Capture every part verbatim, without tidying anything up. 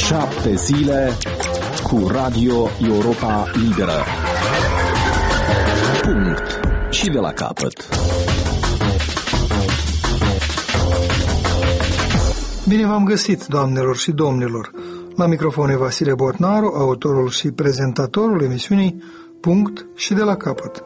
Șapte zile cu Radio Europa Liberă. Punct. Și de la capăt. Bine v-am găsit, doamnelor și domnilor. La microfon e Vasile Botnaru, autorul și prezentatorul emisiunii Punct și de la capăt.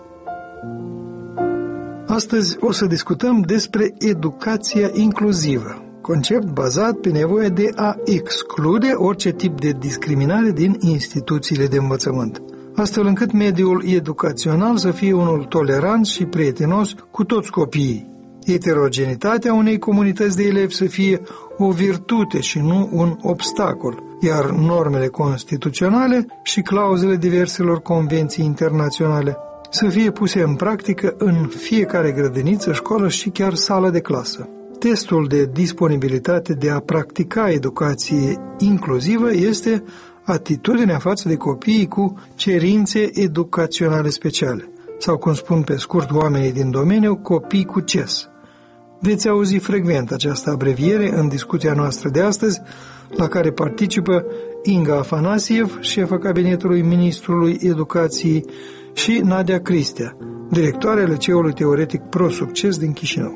Astăzi o să discutăm despre educația inclusivă, concept bazat pe nevoia de a exclude orice tip de discriminare din instituțiile de învățământ, astfel încât mediul educațional să fie unul tolerant și prietenos cu toți copiii. Heterogenitatea unei comunități de elevi să fie o virtute și nu un obstacol, iar normele constituționale și clauzele diverselor convenții internaționale să fie puse în practică în fiecare grădiniță, școală și chiar sală de clasă. Testul de disponibilitate de a practica educație inclusivă este atitudinea față de copiii cu cerințe educaționale speciale, sau, cum spun pe scurt oamenii din domeniu, copii cu C E S. Veți auzi frecvent această abreviere în discuția noastră de astăzi, la care participă Inga Afanasiev, șefa cabinetului ministrului educației, și Nadia Cristea, directoarea Liceului Teoretic Pro Succes din Chișinău.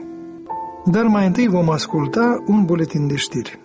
Dar mai întâi vom asculta un buletin de știri.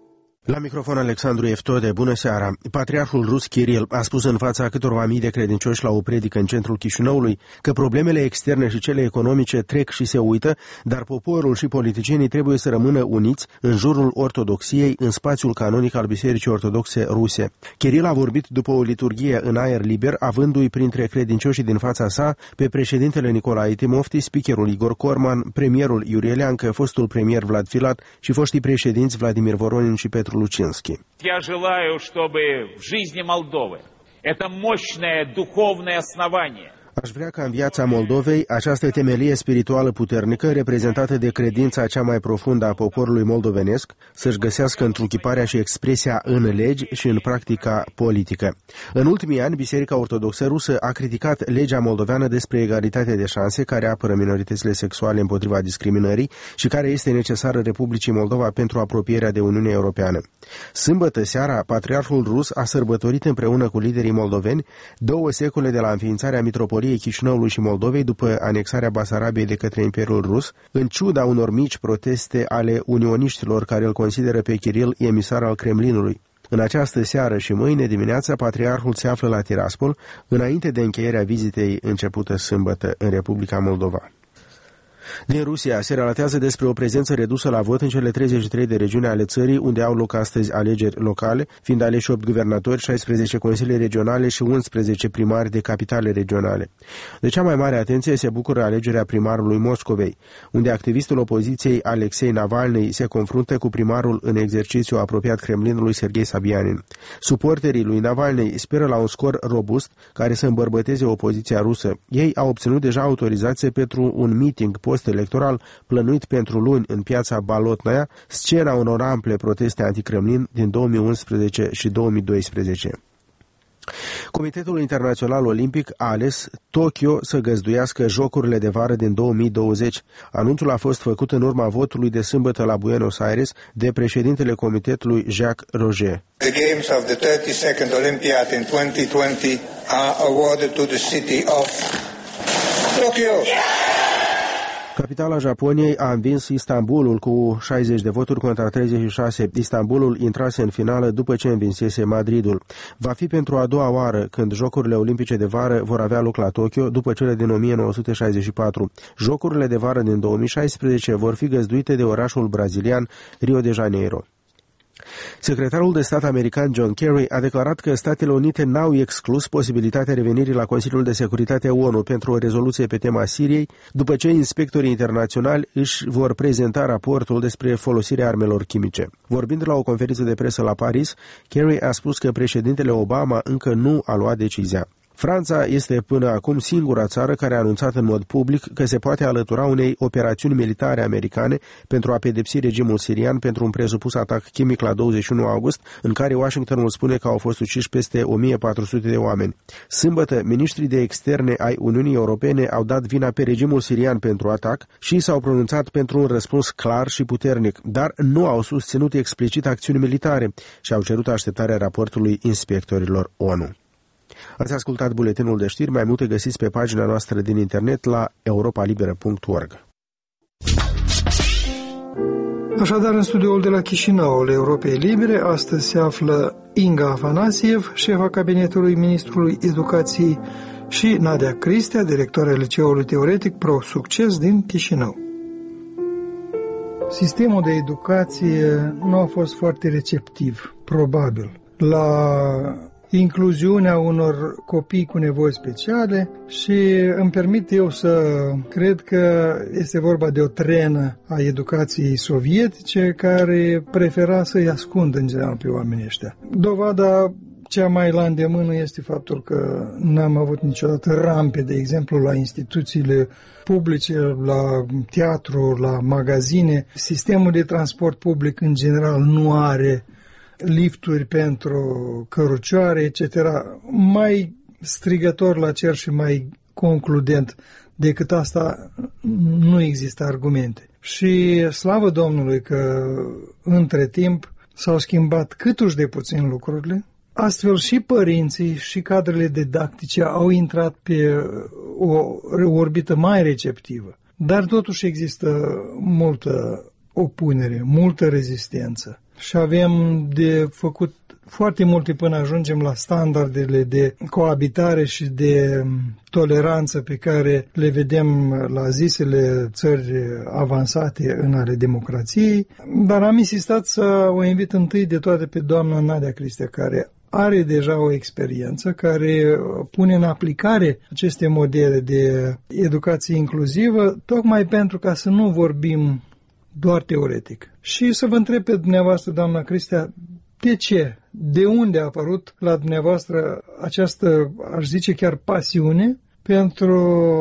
La microfon Alexandru Eftode, bună seara. Patriarhul rus Kiril a spus în fața câtorva mii de credincioși la o predică în centrul Chișinăului că problemele externe și cele economice trec și se uită, dar poporul și politicienii trebuie să rămână uniți în jurul ortodoxiei în spațiul canonic al Bisericii Ortodoxe Ruse. Kiril a vorbit după o liturghie în aer liber, avându-i printre credincioșii din fața sa pe președintele Nicolae Timofti, speakerul Igor Corman, premierul Iurie Leancă, fostul premier Vlad Filat și foștii președinți Vladimir Voronin și Petru Лучинский. Я желаю, чтобы в жизни Молдовы это мощное духовное основание. Aș vrea ca în viața Moldovei această temelie spirituală puternică, reprezentată de credința cea mai profundă a poporului moldovenesc, să-și găsească întruchiparea și expresia în legi și în practica politică. În ultimii ani, Biserica Ortodoxă Rusă a criticat legea moldoveană despre egalitate de șanse, care apără minoritățile sexuale împotriva discriminării și care este necesară Republicii Moldova pentru apropierea de Uniunea Europeană. Sâmbătă seara, Patriarhul Rus a sărbătorit împreună cu liderii moldoveni două secole de la înființarea mitropoliei Chișinăului și Moldovei după anexarea Basarabiei de către Imperiul Rus, în ciuda unor mici proteste ale unioniștilor care îl consideră pe Kiril emisar al Kremlinului. În această seară și mâine dimineața, Patriarhul se află la Tiraspol, înainte de încheierea vizitei începută sâmbătă în Republica Moldova. Din Rusia se relatează despre o prezență redusă la vot în cele treizeci și trei de regiuni ale țării unde au loc astăzi alegeri locale, fiind aleși opt guvernatori, șaisprezece consilii regionale și unsprezece primari de capitale regionale. De cea mai mare atenție se bucură alegerea primarului Moscovei, unde activistul opoziției Alexei Navalny se confruntă cu primarul în exercițiu apropiat Kremlinului Serghei Sabianin. Suporterii lui Navalny speră la un scor robust care să îmbărbăteze opoziția rusă. Ei au obținut deja autorizație pentru un meeting post-electoral plănuit pentru luni în piața Balotnaia, scena unor ample proteste anti-Kremlin din două mii unsprezece și două mii doisprezece. Comitetul Internațional Olimpic a ales Tokyo să găzduiască Jocurile de vară din două mii douăzeci. Anunțul a fost făcut în urma votului de sâmbătă la Buenos Aires de președintele comitetului Jacques Roger. The games of the thirty-second Olympiad in twenty twenty are awarded to the city of Tokyo. Capitala Japoniei a învins Istanbulul cu șaizeci de voturi contra treizeci și șase. Istanbulul intrase în finală după ce învinsese Madridul. Va fi pentru a doua oară când Jocurile Olimpice de vară vor avea loc la Tokyo după cele din o mie nouă sute șaizeci și patru. Jocurile de vară din două mii șaisprezece vor fi găzduite de orașul brazilian Rio de Janeiro. Secretarul de stat american John Kerry a declarat că Statele Unite n-au exclus posibilitatea revenirii la Consiliul de Securitate O N U pentru o rezoluție pe tema Siriei, după ce inspectorii internaționali își vor prezenta raportul despre folosirea armelor chimice. Vorbind la o conferință de presă la Paris, Kerry a spus că președintele Obama încă nu a luat decizia. Franța este până acum singura țară care a anunțat în mod public că se poate alătura unei operațiuni militare americane pentru a pedepsi regimul sirian pentru un presupus atac chimic la douăzeci și unu august, în care Washingtonul spune că au fost uciși peste o mie patru sute de oameni. Sâmbătă, ministrii de externe ai Uniunii Europene au dat vina pe regimul sirian pentru atac și s-au pronunțat pentru un răspuns clar și puternic, dar nu au susținut explicit acțiuni militare și au cerut așteptarea raportului inspectorilor O N U. Ați ascultat buletinul de știri, mai multe găsiți pe pagina noastră din internet la europa liberă punct org. Așadar, în studioul de la Chișinău al Europei Libere, astăzi se află Inga Afanasiev, șefa cabinetului ministrului educației, și Nadia Cristea, directoarea liceului teoretic Pro Succes din Chișinău. Sistemul de educație nu a fost foarte receptiv, probabil, la incluziunea unor copii cu nevoi speciale și îmi permit eu să cred că este vorba de o trenă a educației sovietice care prefera să-i ascundă în general pe oamenii ăștia. Dovada cea mai la îndemână este faptul că n-am avut niciodată rampe, de exemplu, la instituțiile publice, la teatru, la magazine. Sistemul de transport public în general nu are lifturi pentru cărucioare, et cetera. Mai strigător la cer și mai concludent decât asta nu există argumente. Și slavă Domnului că între timp s-au schimbat câtuși de puțin lucrurile. Astfel și părinții și cadrele didactice au intrat pe o orbită mai receptivă. Dar totuși există multă opunere, multă rezistență. Și avem de făcut foarte multe până ajungem la standardele de coabitare și de toleranță pe care le vedem la zisele țări avansate în ale democrației. Dar am insistat să o invit întâi de toate pe doamna Nadia Cristea, care are deja o experiență, care pune în aplicare aceste modele de educație inclusivă, tocmai pentru ca să nu vorbim doar teoretic. Și să vă întreb pe dumneavoastră, doamna Cristea, de ce? De unde a apărut la dumneavoastră această, aș zice chiar pasiune, pentru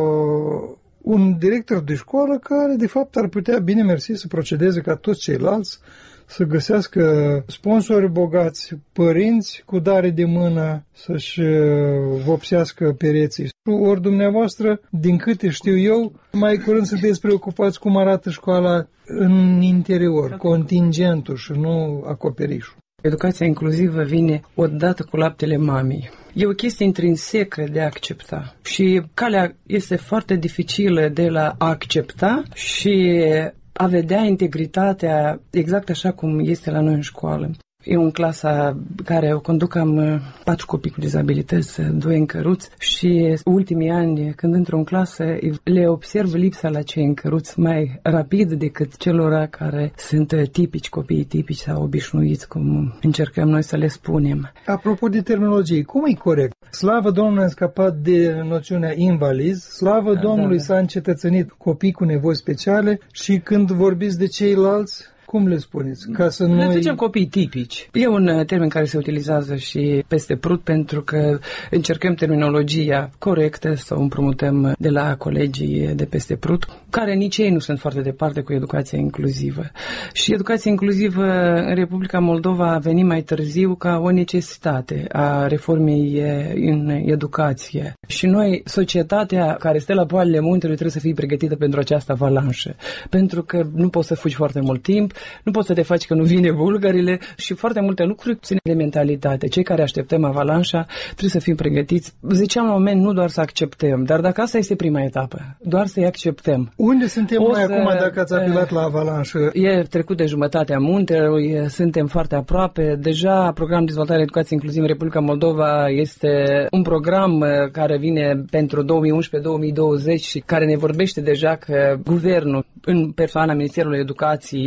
un director de școală care, de fapt, ar putea, bine mersi, să procedeze ca toți ceilalți, să găsească sponsori bogați, părinți cu dare de mână, să-și vopsească pereții. Ori dumneavoastră, din câte știu eu, mai curând sunteți preocupați cum arată școala în interior, contingentul și nu acoperișul. Educația inclusivă vine odată cu laptele mamei. E o chestie intrinsecă de a accepta și calea este foarte dificilă de la a accepta și a vedea integritatea exact așa cum este la noi în școală. Eu în clasa care o conduc am patru copii cu dizabilități, doi încăruți și ultimii ani când intru în clasă le observ lipsa la cei încăruți mai rapid decât celor care sunt tipici, copiii tipici sau obișnuiți, cum încercăm noi să le spunem. Apropo de terminologie, cum e corect? Slavă Domnului, a scăpat de noțiunea invaliz, slavă da, Domnului da, da. S-a încetățenit copii cu nevoi speciale și când vorbiți de ceilalți, cum le spuneți? Ca să noi... Le zicem copii tipici. E un termen care se utilizează și peste Prut pentru că încercăm terminologia corectă să o împrumutăm de la colegii de peste Prut, care nici ei nu sunt foarte departe cu educația inclusivă. Și educația inclusivă în Republica Moldova a venit mai târziu ca o necesitate a reformei în educație. Și noi, societatea care stă la poalele muntelui, trebuie să fie pregătită pentru această avalanșă. Pentru că nu poți să fugi foarte mult timp, nu poți să te faci că nu vine bulgarile și foarte multe lucruri țin de mentalitate. Cei care așteptăm avalanșa trebuie să fim pregătiți. Ziceam la un moment nu doar să acceptăm, dar dacă asta este prima etapă, doar să-i acceptăm. Unde suntem noi acum dacă ați apelat la avalanșă? E trecut de jumătatea muntelui, suntem foarte aproape. Deja programul de dezvoltare educației inclusive în Republica Moldova este un program care vine pentru două mii unsprezece două mii douăzeci și care ne vorbește deja că guvernul, în persoana Ministerului Educației,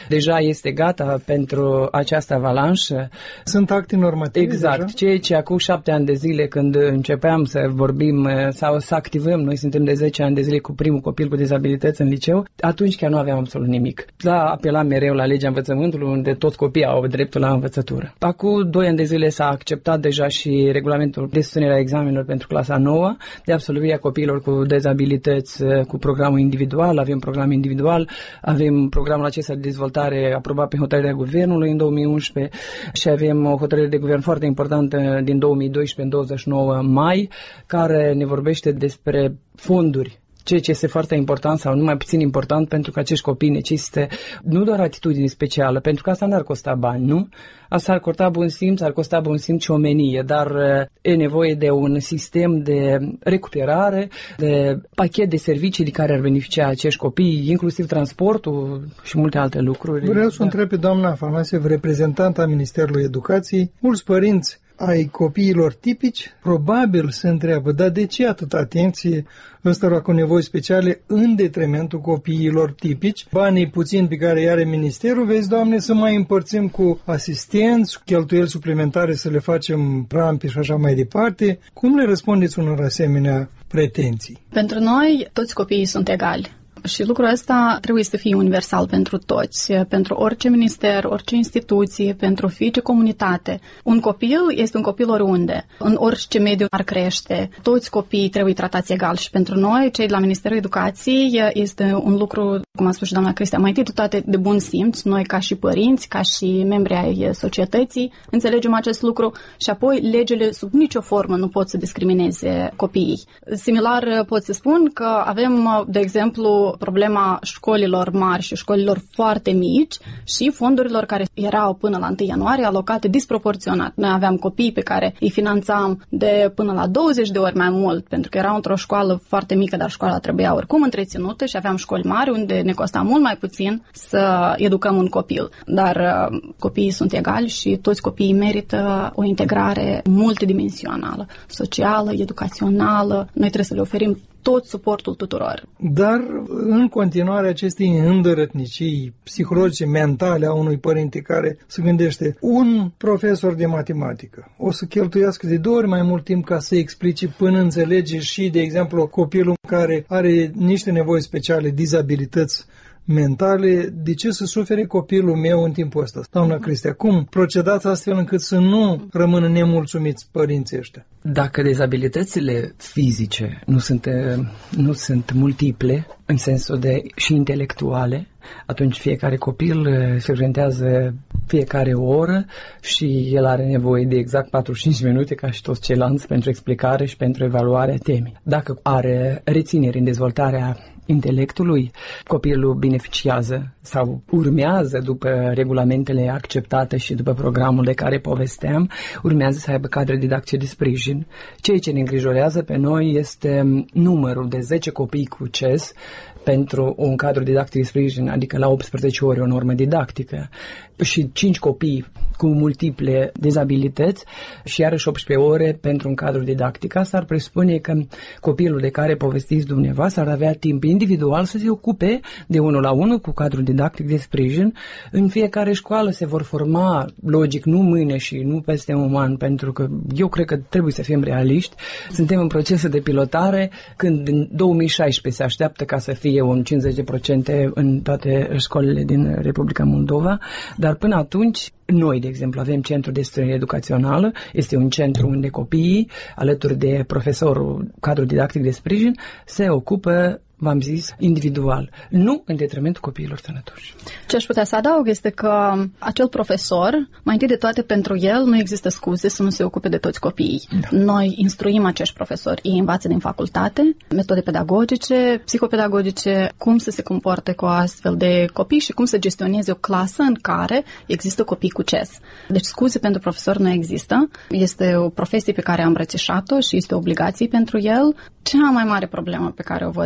deja este gata pentru această avalanșă. Sunt acte normative. Exact. Deja? Ceea ce acum șapte ani de zile, când începeam să vorbim sau să activăm, noi suntem de zece ani de zile cu primul copil cu dizabilități în liceu, atunci chiar nu aveam absolut nimic. La apelam mereu la legea învățământului, unde toți copiii au dreptul la învățătură. Acum doi ani de zile s-a acceptat deja și regulamentul de susținere a examenelor pentru clasa nouă, de absolvirea copiilor cu dizabilități cu programul individual. Avem program individual, avem programul acesta de dezvoltare aprobat prin hotărârea guvernului în două mii unsprezece și avem o hotărâre de guvern foarte importantă din două mii doisprezece în douăzeci și nouă mai, care ne vorbește despre fonduri, ceea ce este foarte important sau nu mai puțin important, pentru că acești copii necesită nu doar atitudine specială, pentru că asta n-ar costa bani, nu? Asta ar costa bun simț, ar costa bun simț și omenie, dar e nevoie de un sistem de recuperare, de pachet de servicii de care ar beneficia acești copii, inclusiv transportul și multe alte lucruri. Vreau să da. întreb pe doamna Afanasev, reprezentant a Ministerului Educației, mulți părinți ai copiilor tipici, probabil se întreabă, dar de ce atâta atenție ăstora cu nevoi speciale în detrimentul copiilor tipici? Banii puțini pe care îi are ministerul, vezi, Doamne, să mai împărțim cu asistenți, cheltuieli suplimentare să le facem rampi și așa mai departe. Cum le răspundeți unor asemenea pretenții? Pentru noi, toți copiii sunt egali. Și lucrul ăsta trebuie să fie universal pentru toți, pentru orice minister, orice instituție, pentru fiecare comunitate. Un copil este un copil oriunde, în orice mediu ar crește. Toți copiii trebuie tratați egal și pentru noi, cei de la Ministerul Educației, este un lucru, cum a spus și doamna Cristea, mai întâi de toate de bun simț. Noi ca și părinți, ca și membri ai societății, înțelegem acest lucru și apoi legile sub nicio formă nu pot să discrimineze copiii. Similar pot să spun că avem, de exemplu, problema școlilor mari și școlilor foarte mici și fondurilor care erau până la întâi ianuarie alocate disproporționat. Noi aveam copii pe care îi finanțam de până la douăzeci de ori mai mult, pentru că era într-o școală foarte mică, dar școala trebuia oricum întreținută, și aveam școli mari unde ne costa mult mai puțin să educăm un copil. Dar uh, copiii sunt egali și toți copiii merită o integrare multidimensională, socială, educațională. Noi trebuie să le oferim tot suportul tuturor. Dar, în continuare, acestei îndărătnicii psihologice, mentale a unui părinte care se gândește, un profesor de matematică o să cheltuiască de două ori mai mult timp ca să explice până înțelege și, de exemplu, copilul care are niște nevoi speciale, dizabilități mentale, de ce să sufere copilul meu în timpul ăsta? Doamna Cristea, cum procedați astfel încât să nu rămână nemulțumiți părinții ăștia? Dacă dizabilitățile fizice nu sunt, nu sunt multiple, în sensul de și intelectuale, atunci fiecare copil se orientează fiecare oră și el are nevoie de exact patruzeci și cinci minute ca și toți ceilalți pentru explicare și pentru evaluarea temei. Dacă are rețineri în dezvoltarea intelectului, copilul beneficiază sau urmează după regulamentele acceptate și după programul de care povesteam, urmează să aibă cadre didactice de sprijin. Ceea ce ne îngrijorează pe noi este numărul de zece copii cu C E S pentru un cadru didactic de sprijin, adică la optsprezece ore o normă didactică, și cinci copii cu multiple dizabilități și iarăși optsprezece ore pentru un cadru didactic. Asta ar presupune că copilul de care povestiți dumneavoastră ar avea timp individual să se ocupe de unul la unul cu cadru didactic de sprijin. În fiecare școală se vor forma, logic, nu mâine și nu peste un an, pentru că eu cred că trebuie să fim realiști. Suntem în procesul de pilotare, când în două mii șaisprezece se așteaptă ca să fie un cincizeci la sută în toate școlile din Republica Moldova, dar până atunci noi, de exemplu, avem centru de susținere educațională, este un centru unde copiii, alături de profesorul cadru didactic de sprijin, se ocupă, v-am zis, individual, nu în detrimentul copiilor sănătoși. Ce aș putea să adaug este că acel profesor, mai întâi de toate pentru el, nu există scuze să nu se ocupe de toți copiii. Da. Noi instruim acești profesori, ei învață din facultate, metode pedagogice, psihopedagogice, cum să se comporte cu astfel de copii și cum să gestioneze o clasă în care există copii cu C E S. Deci scuze pentru profesor nu există, este o profesie pe care am îmbrățișat-o și este o obligație pentru el. Cea mai mare problemă pe care o văd eu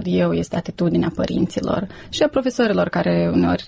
este atitudinea părinților și a profesorilor care uneori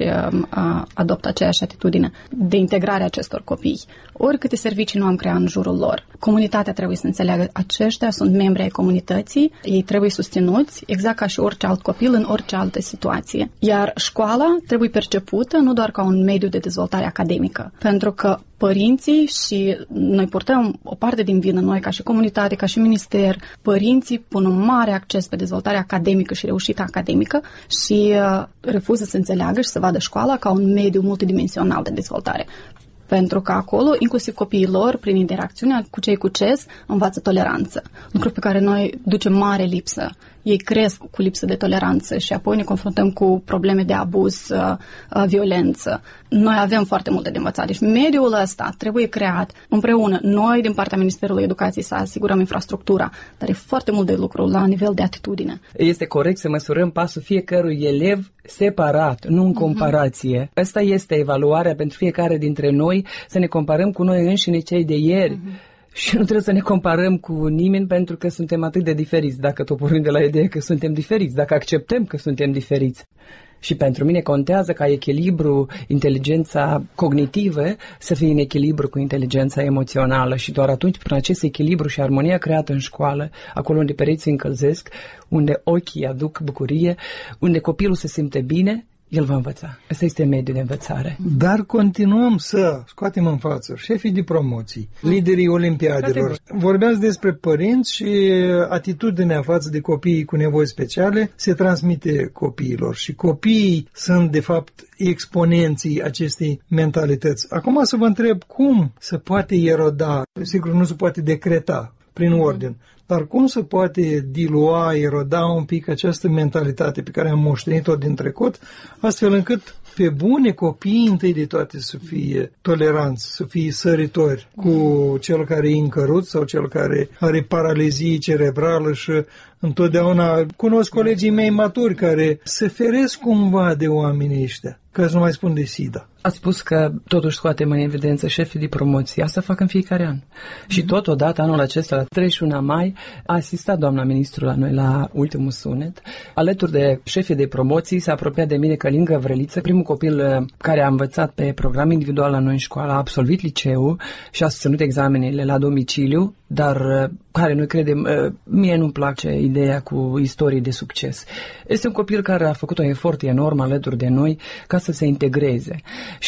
adoptă aceeași atitudine de integrare a acestor copii. Oricâte servicii nu am creat în jurul lor, comunitatea trebuie să înțeleagă, aceștia sunt membri ai comunității, ei trebuie susținuți exact ca și orice alt copil în orice altă situație. Iar școala trebuie percepută nu doar ca un mediu de dezvoltare academică, pentru că părinții, și noi purtăm o parte din vină noi ca și comunitate, ca și minister, părinții pun un mare acces pe dezvoltarea academică și reușita academică și uh, refuză să înțeleagă și să vadă școala ca un mediu multidimensional de dezvoltare. Pentru că acolo, inclusiv copiii lor, prin interacțiunea cu cei cu C E S, învață toleranță. Lucru pe care noi ducem mare lipsă. Ei cresc cu lipsă de toleranță și apoi ne confruntăm cu probleme de abuz, violență. Noi avem foarte multe de învățat. Deci mediul ăsta trebuie creat împreună. Noi, din partea Ministerului Educației, să asigurăm infrastructura, dar e foarte mult de lucru la nivel de atitudine. Este corect să măsurăm pasul fiecărui elev separat, nu în comparație. Uh-huh. Asta este evaluarea pentru fiecare dintre noi, să ne comparăm cu noi înșine, cei de ieri. Uh-huh. Și nu trebuie să ne comparăm cu nimeni pentru că suntem atât de diferiți, dacă tot pornim de la ideea că suntem diferiți, dacă acceptăm că suntem diferiți. Și pentru mine contează ca echilibru, inteligența cognitivă să fie în echilibru cu inteligența emoțională și doar atunci, prin acest echilibru și armonia creată în școală, acolo unde pereții încălzesc, unde ochii aduc bucurie, unde copilul se simte bine, el va învăța. Ăsta este mediul de învățare. Dar continuăm să scoatem în față șefii de promoții, liderii olimpiadelor. Vorbeați despre părinți și atitudinea față de copiii cu nevoi speciale se transmite copiilor și copiii sunt, de fapt, exponenții acestei mentalități. Acum să vă întreb cum se poate eroda, sigur nu se poate decreta prin ordine, dar cum se poate dilua, eroda un pic această mentalitate pe care am moștenit-o din trecut, astfel încât pe bune copiii întâi de toate să fie toleranți, să fie săritori cu cel care e încăruț sau cel care are paralizie cerebrală și întotdeauna cunosc colegii mei maturi care se feresc cumva de oamenii ăștia, ca să nu mai spun de SIDA. Ați spus că totuși scoatem în evidență șefii de promoție. Asta fac în fiecare an. Mm-hmm. Și totodată anul acesta, la treizeci și unu mai, a asistat doamna ministru la noi la ultimul sunet. Alături de șefii de promoții s-a apropiat de mine Călin Găvrăliță, primul copil care a învățat pe program individual la noi în școală, a absolvit liceul și a susținut examenele la domiciliu, dar care noi credem, mie nu-mi place ideea cu istorii de succes. Este un copil care a făcut un efort enorm alături de noi ca să se integreze.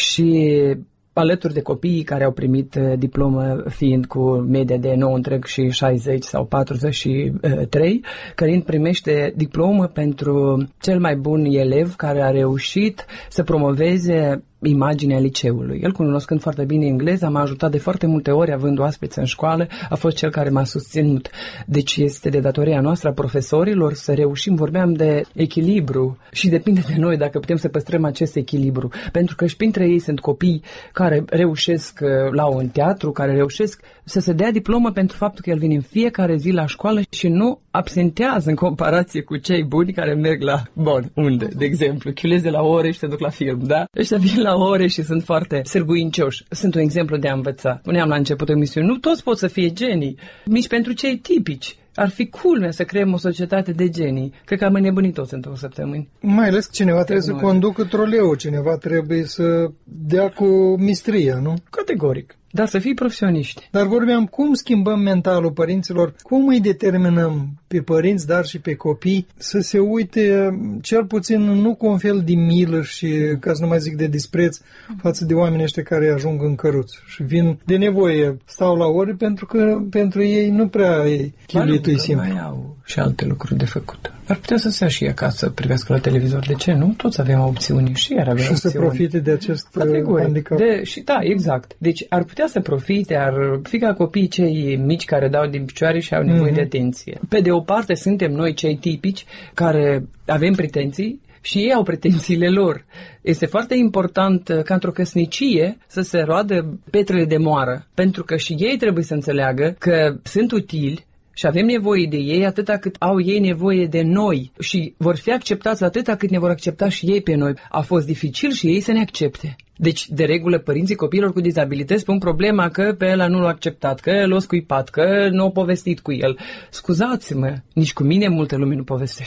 Și alături de copiii care au primit diplomă fiind cu media de nouă și șaizeci sau patruzeci și trei, Călin primește diplomă pentru cel mai bun elev care a reușit să promoveze imaginea liceului. El, cunoscând foarte bine engleza, m-a ajutat de foarte multe ori, având oaspeți în școală, a fost cel care m-a susținut. Deci este de datoria noastră a profesorilor să reușim, vorbeam de echilibru și depinde de noi dacă putem să păstrăm acest echilibru. Pentru că și printre ei sunt copii care reușesc la un teatru, care reușesc să se dea diplomă pentru faptul că el vine în fiecare zi la școală și nu absentează în comparație cu cei buni care merg la, bun, unde, de exemplu, chiuleze la ore și se duc la film, da? Ăștia vin la ore și sunt foarte sârguincioși. Sunt un exemplu de a învăța. Spuneam la începutul emisiunii, nu toți pot să fie genii, nici pentru cei tipici. Ar fi culmea să creăm o societate de genii. Cred că am înnebunit toți în două săptămâni. Mai ales că cineva trebuie să conducă troleul, cineva trebuie să dea cu mistria, nu? Categoric. Dar să fii profesioniști. Dar vorbeam cum schimbăm mentalul părinților, cum îi determinăm pe părinți, dar și pe copii, să se uite cel puțin nu cu un fel de milă și, ca să nu mai zic, de dispreț față de oamenii ăștia care ajung în căruț și vin de nevoie, stau la ore pentru că pentru ei nu prea e chiluitul simplu. Mai au și alte lucruri de făcut. Ar putea să stea și acasă să privească la televizor. De ce nu? Toți avem opțiuni și iar avem și opțiuni. să profite de acest handicap. De, și da, exact. Deci ar putea să profite, ar fi ca copiii cei mici care dau din picioare și au nevoie mm-hmm. de atenție. Pe de o parte suntem noi cei tipici care avem pretenții și ei au pretențiile lor. Este foarte important ca într-o căsnicie să se roadă petrele de moară, pentru că și ei trebuie să înțeleagă că sunt utili și avem nevoie de ei atâta cât au ei nevoie de noi și vor fi acceptați atâta cât ne vor accepta și ei pe noi. A fost dificil și ei să ne accepte. Deci, de regulă, părinții copiilor cu dizabilități pun problema că pe ăla nu l-a acceptat, că l-a scuipat, că nu a povestit cu el. Scuzați-mă, nici cu mine multă lume nu povestește.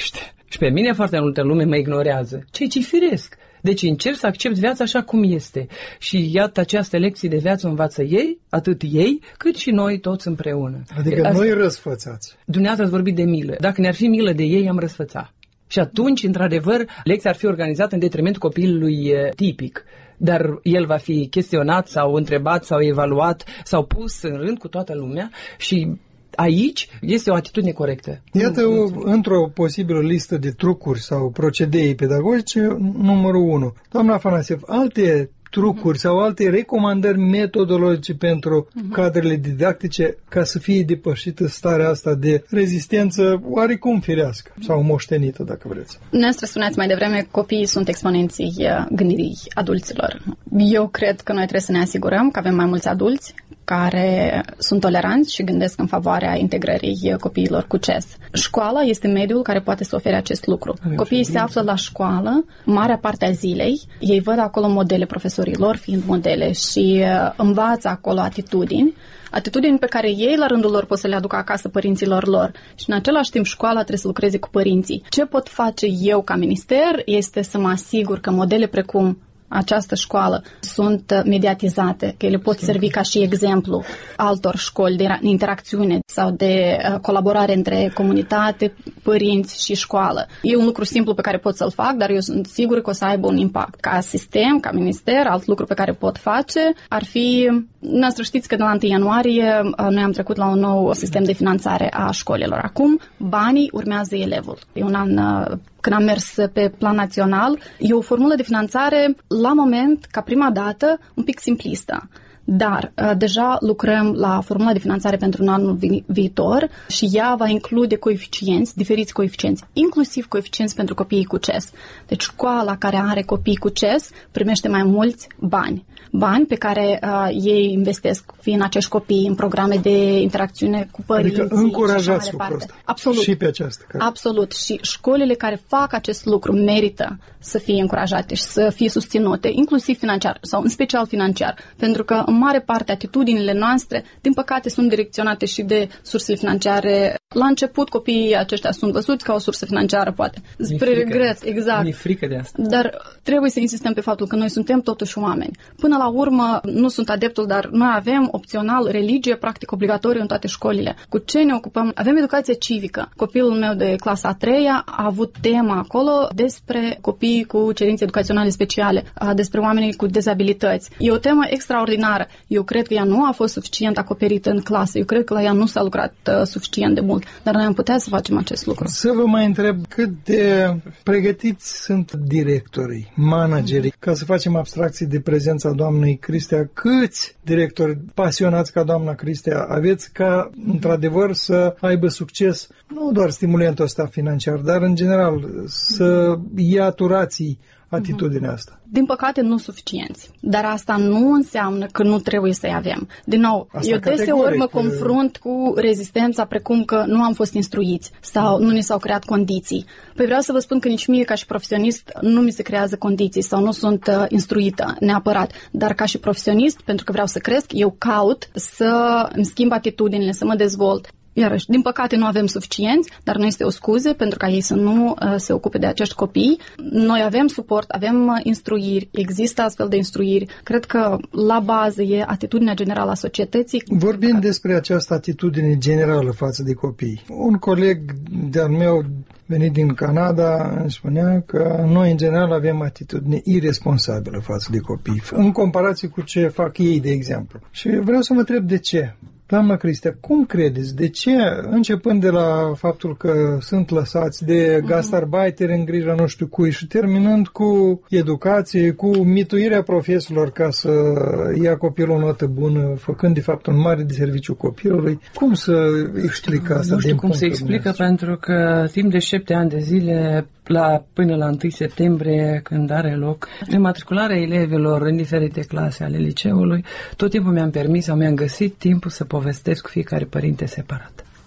Și pe mine foarte multă lume mă ignorează. Ce-i firesc? Deci încerc să accept viața așa cum este. Și iată, această lecție de viață învață ei, atât ei, cât și noi toți împreună. Adică Asta... noi răsfățați. Dumneavoastră ați vorbit de milă. Dacă ne-ar fi milă de ei, am răsfățat. Și atunci, într-adevăr, lecția ar fi organizată în detrimentul copilului tipic. Dar el va fi chestionat sau întrebat sau evaluat sau pus în rând cu toată lumea și aici este o atitudine corectă. Iată, o, într-o posibilă listă de trucuri sau procedee pedagogice, numărul unu. Doamna Afanassiev, alte trucuri sau alte recomandări metodologice pentru uh-huh. cadrele didactice ca să fie depășită starea asta de rezistență oarecum firească sau moștenită, dacă vreți. Dumneavoastră spuneați mai devreme, copiii sunt exponenții gândirii adulților. Eu cred că noi trebuie să ne asigurăm că avem mai mulți adulți care sunt toleranți și gândesc în favoarea integrării copiilor cu C E S. Școala este mediul care poate să ofere acest lucru. Avem Copiii se află la școală marea parte a zilei, ei văd acolo modele profesorilor fiind modele și învață acolo atitudini, atitudini pe care ei la rândul lor pot să le aducă acasă părinților lor și în același timp școala trebuie să lucreze cu părinții. Ce pot face eu ca minister este să mă asigur că modele precum această școală sunt mediatizate, că ele pot servi ca și exemplu altor școli de interacțiune sau de colaborare între comunitate, părinți și școală. E un lucru simplu pe care pot să-l fac, dar eu sunt sigur că o să aibă un impact. Ca sistem, ca minister, alt lucru pe care pot face ar fi, noastră știți că de la întâi ianuarie noi am trecut la un nou sistem de finanțare a școlilor. Acum banii urmează elevul. E un an când am mers pe plan național, e o formulă de finanțare, la moment, ca prima dată, un pic simplistă. Dar uh, deja lucrăm la formula de finanțare pentru un anul vi- viitor și ea va include coeficienți, diferiți coeficienți, inclusiv coeficienți pentru copiii cu C E S. Deci școala care are copii cu C E S primește mai mulți bani. Bani pe care uh, ei investesc, fiind acești copii, în programe de interacțiune cu părinții. Adică încurajați lucrul ăsta. Absolut. Și pe această carte. Absolut. Și școlile care fac acest lucru merită să fie încurajate și să fie susținute, inclusiv financiar sau în special financiar. Pentru că în mare parte atitudinile noastre, din păcate, sunt direcționate și de sursele financiare. La început copiii aceștia sunt văzuți ca o sursă financiară, poate. Spre regret, exact. Mi-e frică de asta. Dar trebuie să insistăm pe faptul că noi suntem totuși oameni. Până la urmă, nu sunt adeptul, dar noi avem opțional religie practic obligatoriu în toate școlile. Cu ce ne ocupăm? Avem educație civică. Copilul meu de clasa a treia a avut tema acolo despre copii cu cerințe educaționale speciale, despre oamenii cu dezabilități. E o temă extraordinară. Eu cred că ea nu a fost suficient acoperită în clasă. Eu cred că la ea nu s-a lucrat uh, suficient de mult. Dar noi am putea să facem acest lucru. Să vă mai întreb cât de pregătiți sunt directorii, managerii, ca să facem abstracții de prezența doamnei Cristea. Câți directori pasionați ca doamna Cristea aveți ca, într-adevăr, să aibă succes, nu doar stimulentul ăsta financiar, dar, în general, să ia turații atitudinea asta? Din păcate, nu suficienți. Dar asta nu înseamnă că nu trebuie să-i avem. Din nou, asta eu deseori mă confrunt cu rezistența precum că nu am fost instruiți sau nu ni s-au creat condiții. Păi vreau să vă spun că nici mie ca și profesionist nu mi se creează condiții sau nu sunt uh, instruită neapărat. Dar ca și profesionist, pentru că vreau să cresc, eu caut să îmi schimb atitudinile, să mă dezvolt. Iarăși, din păcate nu avem suficienți, dar nu este o scuză pentru ca ei să nu uh, se ocupe de acești copii. Noi avem suport, avem uh, instruiri, există astfel de instruiri. Cred că la bază e atitudinea generală a societății. Vorbind care... despre această atitudine generală față de copii, un coleg de-al meu venit din Canada îmi spunea că noi în general avem atitudine irresponsabilă față de copii, în comparație cu ce fac ei, de exemplu. Și vreau să mă întreb de ce. Doamna Cristea, cum credeți? De ce, începând de la faptul că sunt lăsați de gastarbeiteri în grija nu știu cui și terminând cu educație, cu mituirea profesorilor ca să ia copilul o notă bună, făcând de fapt un mare de serviciu copilului, cum să explică asta? Nu știu cum se explică, pentru că timp de șapte ani de zile, la, până la întâi septembrie, când are loc rematricularea elevilor în diferite clase ale liceului, tot timpul mi-am permis sau mi-am găsit timpul să povestesc cu fiecare părinte separat.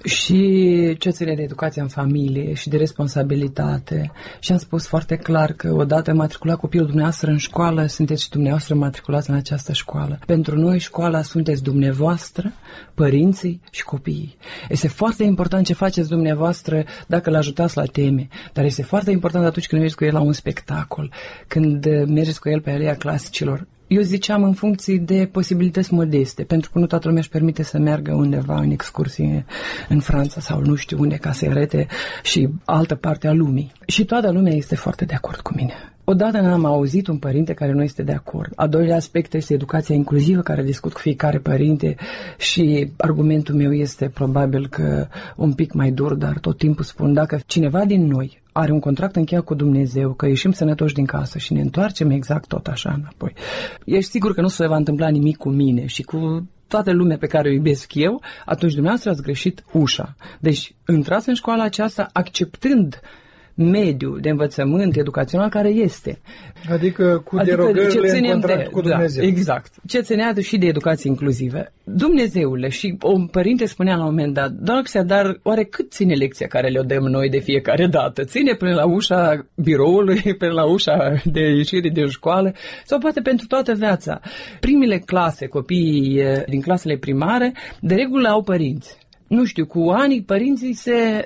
Și ce ține de educația în familie și de responsabilitate. Și am spus foarte clar că odată matriculat copilul dumneavoastră în școală, sunteți și dumneavoastră matriculați în această școală. Pentru noi școala sunteți dumneavoastră, părinții și copiii. Este foarte important ce faceți dumneavoastră dacă îl ajutați la teme, dar este foarte important atunci când mergeți cu el la un spectacol, când mergeți cu el pe aleea clasicilor. Eu ziceam în funcție de posibilități modeste, pentru că nu toată lumea își permite să meargă undeva în excursie în Franța sau nu știu unde ca să arete și altă parte a lumii. Și toată lumea este foarte de acord cu mine. Odată n-am auzit un părinte care nu este de acord. A doilea aspect este educația inclusivă, care discut cu fiecare părinte și argumentul meu este probabil că un pic mai dur, dar tot timpul spun, dacă cineva din noi are un contract încheiat cu Dumnezeu, că ieșim sănătoși din casă și ne întoarcem exact tot așa înapoi, ești sigur că nu se va întâmpla nimic cu mine și cu toată lumea pe care o iubesc eu, atunci dumneavoastră ați greșit ușa. Deci intrați în școala aceasta acceptând mediul de învățământ educațional care este. Adică cu adică derogările în contract cu Dumnezeu. Da, exact. Ce ținea și de educație inclusivă. Dumnezeule, și un părinte spunea la un moment dat, doamna, dar oare cât ține lecția care le-o dăm noi de fiecare dată? Ține până la ușa biroului, până la ușa de ieșire din școală, sau poate pentru toată viața? Primele clase, copiii din clasele primare, de regulă au părinți. Nu știu, cu anii părinții se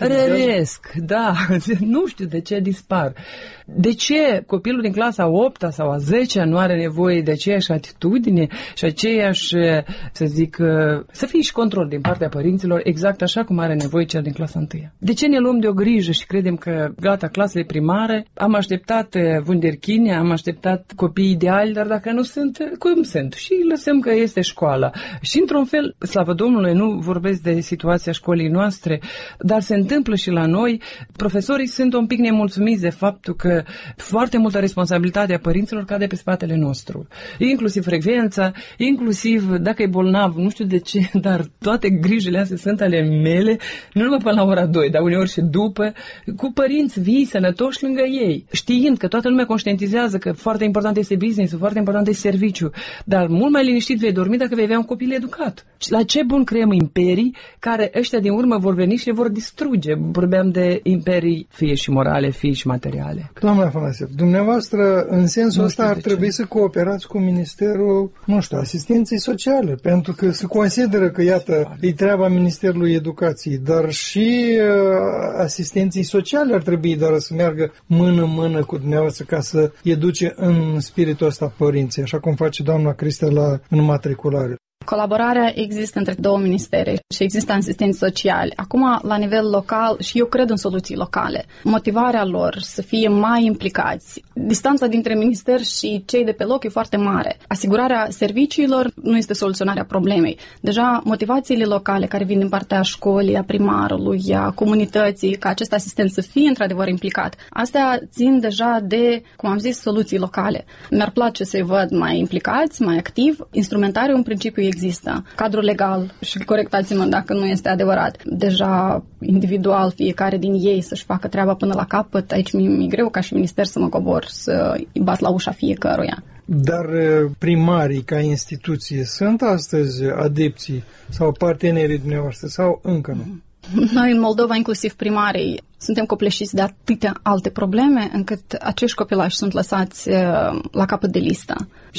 răresc, da, nu știu de ce dispar. De ce copilul din clasa a opta sau a zecea nu are nevoie de aceeași atitudine și aceeași, să zic, să fie și control din partea părinților, exact așa cum are nevoie cel din clasa întâia? De ce ne luăm de o grijă și credem că, gata, clasele primare, am așteptat vunderchine, am așteptat copii ideali, dar dacă nu sunt, cum sunt? Și lăsăm că este școala. Și într-un fel, slavă Domnului, nu vorbesc de situația școlii noastre, dar se întâmplă și la noi. Profesorii sunt un pic nemulțumiți de faptul că foarte multă responsabilitate a părinților cade pe spatele nostru. Inclusiv frecvența, inclusiv dacă e bolnav, nu știu de ce, dar toate grijile astea sunt ale mele, nu numai până la ora doi, dar uneori și după, cu părinți vii, sănătoși lângă ei, știind că toată lumea conștientizează că foarte important este business, foarte important este serviciu, dar mult mai liniștit vei dormi dacă vei avea un copil educat. La ce bun creăm imperii care ăștia din urmă vor veni și le vor distruge? Vorbeam de imperii, fie și morale, fie și materiale. Doamna Afanasev, dumneavoastră, în sensul ăsta, ar trebui ce. să cooperați cu Ministerul, nu știu, Asistenței Sociale, pentru că se consideră că, iată, e treaba Ministerului Educației, dar și uh, asistenții sociale ar trebui doar să meargă mână-mână cu dumneavoastră ca să educe în spiritul ăsta părinții, așa cum face doamna Cristea la înmatriculare. Colaborarea există între două ministere și există asistenți sociali. Acum, la nivel local, și eu cred în soluții locale, motivarea lor să fie mai implicați. Distanța dintre minister și cei de pe loc e foarte mare. Asigurarea serviciilor nu este soluționarea problemei. Deja motivațiile locale care vin din partea școlii, a primarului, a comunității, ca acest asistent să fie într-adevăr implicat, astea țin deja de, cum am zis, soluții locale. Mi-ar place să-i văd mai implicați, mai activ. Instrumentariul în principiu există. Cadrul legal, și corectați-mă dacă nu este adevărat, deja individual fiecare din ei să-și facă treaba până la capăt. Aici mi-e greu ca și minister să mă cobor, să-i bat la ușa fiecăruia. Dar primarii ca instituție sunt astăzi adepții sau partenerii dumneavoastră sau încă nu? Noi în Moldova, inclusiv primarii, suntem copleșiți de atâtea alte probleme încât acești copilași sunt lăsați la capăt de listă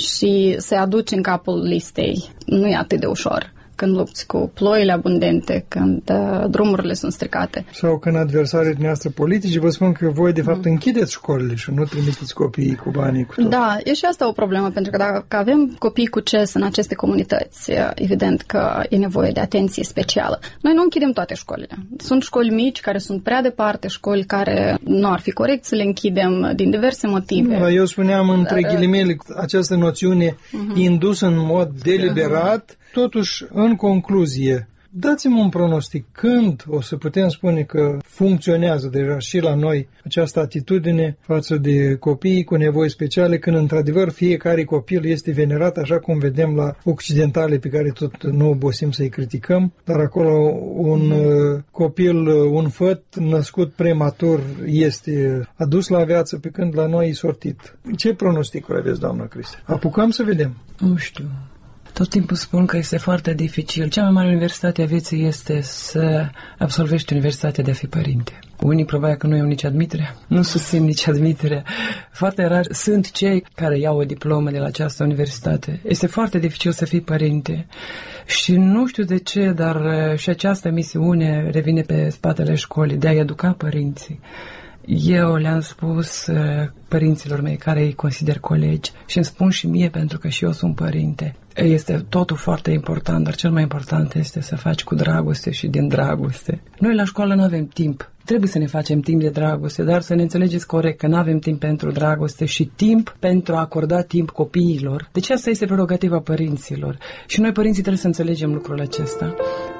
și se aduci în capul listei nu e atât de ușor când lupți cu ploile abundente, când uh, drumurile sunt stricate. Sau când adversarii dumneavoastră politici vă spun că voi de fapt închideți școlile și nu trimiteți copiii cu banii cu tot. Da, e și asta o problemă, pentru că dacă avem copii cu C E S în aceste comunități, evident că e nevoie de atenție specială. Noi nu închidem toate școlile. Sunt școli mici care sunt prea departe, școli care nu ar fi corect să le închidem din diverse motive. Da, eu spuneam între Dar, ghilimele această noțiune uh-huh. indusă în mod deliberat. Totuși, în concluzie, dați-mi un pronostic. Când o să putem spune că funcționează deja și la noi această atitudine față de copiii cu nevoi speciale, când într-adevăr fiecare copil este venerat, așa cum vedem la occidentale pe care tot nu obosim să-i criticăm, dar acolo un uh, copil, un făt născut prematur este adus la viață, pe când la noi e sortit. Ce pronosticuri aveți, doamna Cristea? Apucăm să vedem. Nu știu. Tot timpul spun că este foarte dificil. Cea mai mare universitate a vieții este să absolvești universitatea de a fi părinte. Unii probabil că nu iau nici admiterea, nu susțin nici admiterea. Foarte rar sunt cei care iau o diplomă de la această universitate. Este foarte dificil să fii părinte. Și nu știu de ce, dar și această misiune revine pe spatele școlii, de a educa părinții. Eu le-am spus părinților mei care îi consider colegi și îmi spun și mie pentru că și eu sunt părinte. Este totul foarte important, dar cel mai important este să faci cu dragoste și din dragoste. Noi la școală nu avem timp. Trebuie să ne facem timp de dragoste, dar să ne înțelegeți corect că nu avem timp pentru dragoste și timp pentru a acorda timp copiilor. Deci asta este prerogativa părinților. Și noi părinții trebuie să înțelegem lucrul acesta.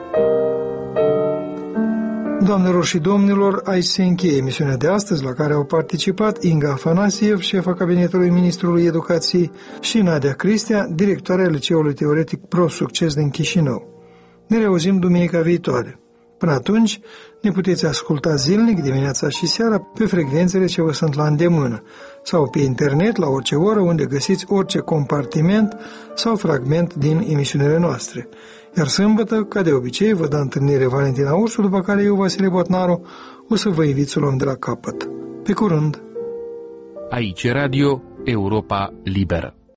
Doamnelor și domnilor, aici se încheie emisiunea de astăzi, la care au participat Inga Afanasiev, șefa Cabinetului Ministrului Educației, și Nadia Cristea, directoarea Liceului Teoretic Pro Succes din Chișinău. Ne reauzim duminica viitoare. Până atunci, ne puteți asculta zilnic, dimineața și seara, pe frecvențele ce vă sunt la îndemână, sau pe internet, la orice oră, unde găsiți orice compartiment sau fragment din emisiunile noastre. Iar sâmbătă, ca de obicei, vă dă întâlnire Valentina Ursu, după care eu, Vasile Botnaru, o să vă invit să luăm de la capăt. Pe curând! Aici Radio Europa Liberă.